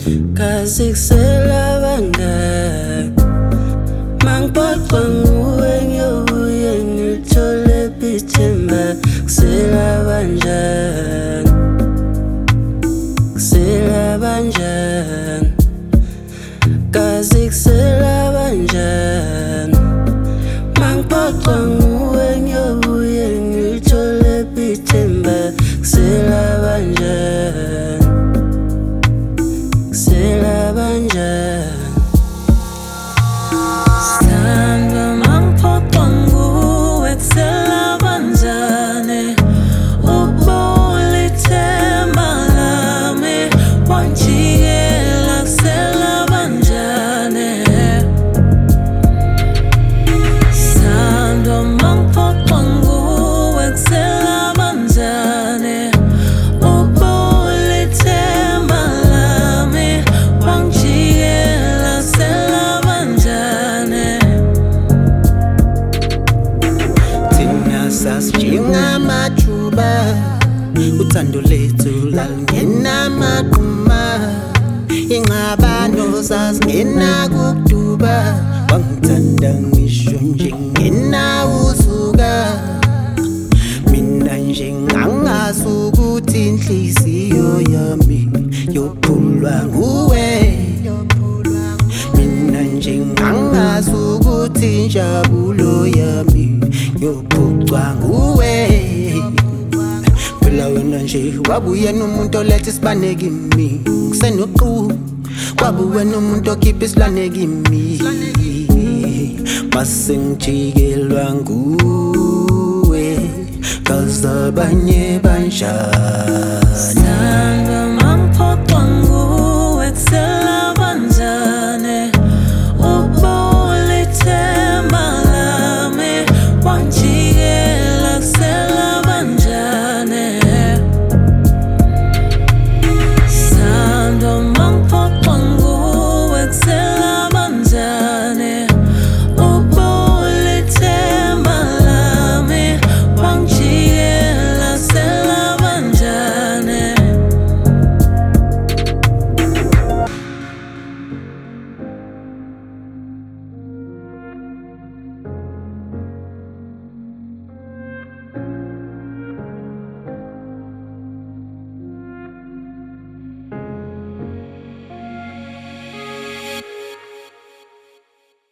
kazi kusela bangani mangiphoxwa nguwe ngiyobuye ngilithole ithemba kusela banjani kusela banjani kazi kusela banjani mangiphoxwa nguwe ngiyobuye ngilithole ithemba kusela banjani kusela banjani Sithandwa mangiphoxwa nguwe kusela banjani ubulithemba lami wanjikela kusela banjani Sithandwa mangiphoxwa nguwe kusela banjani ubulithemba lami wanjikela kusela banjani Thina sasijingamathuba uthando lethu lalungenamaqhuma ingxabano zazingenakuduba wangithanda ngisho nje ngenawusuka mina nje ngangazi ukuthi inhliziyo yami yophulwa nguwe mina nje ngangazi ukuthi injabulo yami yophucwa nguwe phela wena nje wabuye nomuntu oletha isibane kimi kusenoqu wabuye nomuntu okhipha isilwane kimi mase ngijikelwa nguwe kazi abanye banjani Sithandwa